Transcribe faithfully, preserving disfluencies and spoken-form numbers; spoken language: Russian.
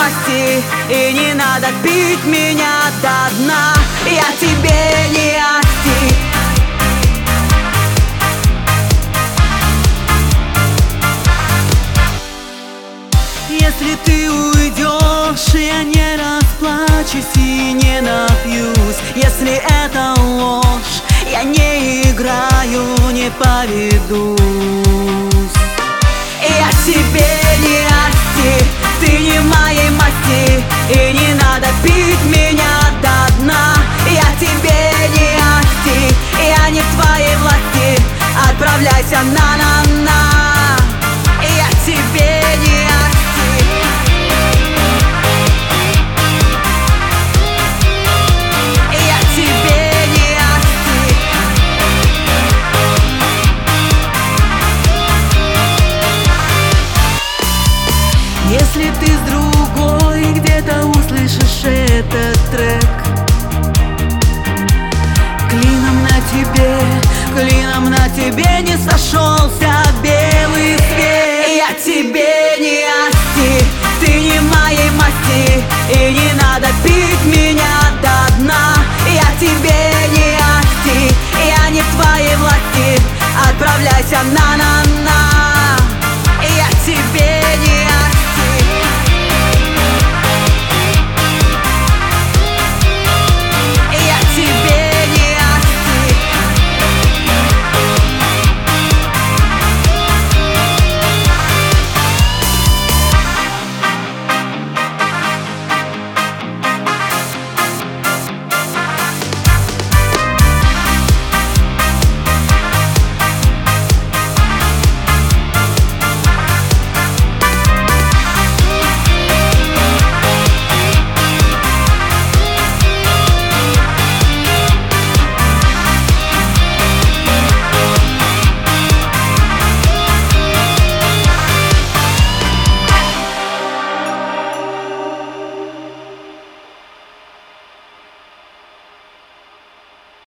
масти, и не надо пить меня до дна. Я тебе не асти. Если ты уйдешь, я не расплачусь и не напьюсь. Если это ложь, я не играю, не поведусь. Я тебе не асти, ты не моей масти, и не надо пить меня до дна. Я тебе не асти, я не в твоей власти, отправляйся на-на-на. Я тебе не асти. Я тебе не асти. Если ты с другой где-то услышишь этот трек, клином на тебе, клином на тебе не сошелся белый свет. Я тебе